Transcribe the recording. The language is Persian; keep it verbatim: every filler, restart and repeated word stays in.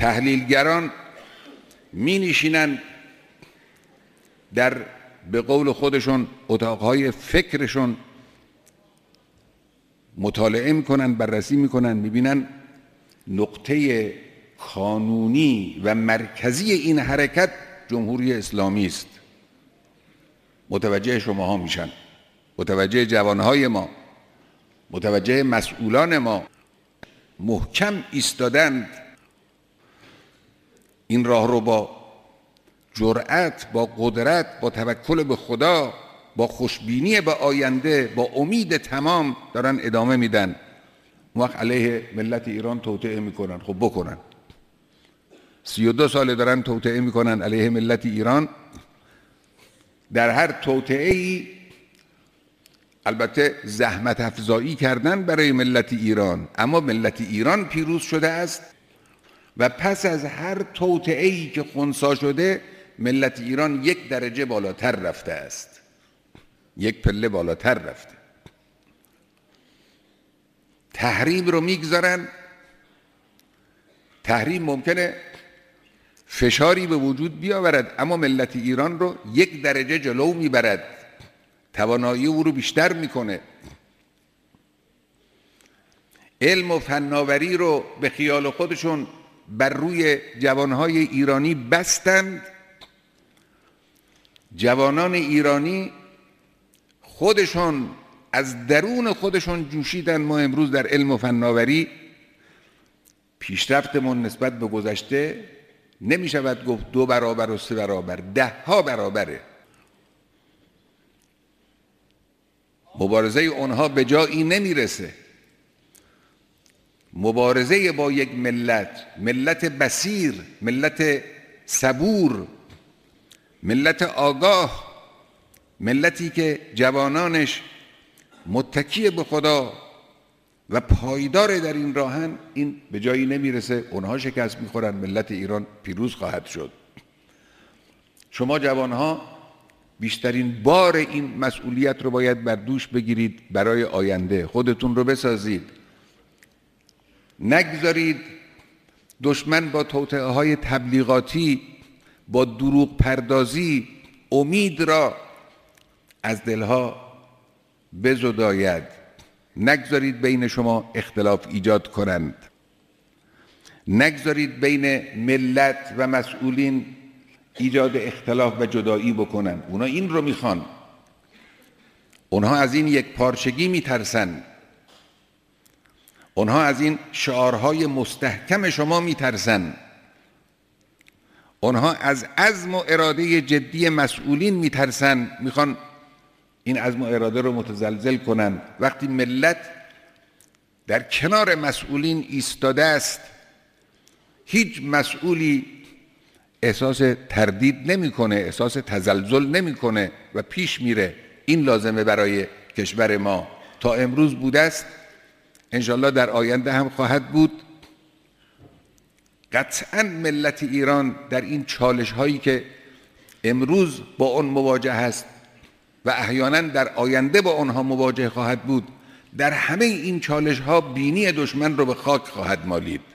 تحلیلگران می نشینن در به قول خودشون اتاقهای فکرشون مطالعه میکنن، بررسی میکنن، میبینن نقطه کانونی و مرکزی این حرکت جمهوری اسلامی است. متوجه شماها میشن، متوجه جوانهای ما، متوجه مسئولان ما، محکم ایستادند. این راه رو با جرأت، با قدرت، با توکل به خدا، با خوشبینی به آینده، با امید تمام دارن ادامه میدن. اون وقت علیه ملت ایران توطئه میکنن. خب بکنن. سی و دو ساله دارن توطئه میکنن علیه ملت ایران. در هر توطئه‌ای البته زحمت افزایی کردن برای ملت ایران، اما ملت ایران پیروز شده است و پس از هر توطئه‌ای که خنثی شده ملت ایران یک درجه بالاتر رفته است، یک پله بالاتر رفته. تحریم رو میگذارن. تحریم ممکنه فشاری به وجود بیاورد، اما ملت ایران رو یک درجه جلو میبرد، توانایی او رو بیشتر میکنه. علم و فناوری رو به خیال خودشون بر روی جوانهای ایرانی بستند. جوانان ایرانی خودشون از درون خودشون جوشیدن. ما امروز در علم و فناوری پیشرفتمون نسبت به گذشته نمی شود گفت دو برابر و سه برابر، ده ها برابره. مبارزه اونها به جایی نمیرسه. مبارزه با یک ملت، ملت بصیر، ملت صبور، ملت آگاه، ملتی که جوانانش متکی به خدا و پایدار در این راهن، این به جایی نمیرسه. اونها شکست میخورن، ملت ایران پیروز خواهد شد. شما جوانها بیشترین بار این مسئولیت رو باید بر دوش بگیرید. برای آینده خودتون رو بسازید. نگذارید دشمن با توطئه های تبلیغاتی، با دروغ پردازی امید را از دلها بزداید. نگذارید بین شما اختلاف ایجاد کنند. نگذارید بین ملت و مسئولین ایجاد اختلاف و جدایی بکنن. اونا این رو میخوان. اونها از این یک پارچگی میترسن. اونها از این شعارهای مستحکم شما میترسن. اونها از عزم و اراده جدی مسئولین میترسن. میخوان این عزم و اراده رو متزلزل کنن. وقتی ملت در کنار مسئولین ایستاده است، هیچ مسئولی احساس تردید نمیکنه، احساس تزلزل نمیکنه و پیش میره. این لازمه برای کشور ما. تا امروز بوده است، انشالله در آینده هم خواهد بود. قطعا ملت ایران در این چالش هایی که امروز با اون مواجه است و احیانا در آینده با آنها مواجه خواهد بود، در همه این چالش ها بینی دشمن رو به خاک خواهد مالید.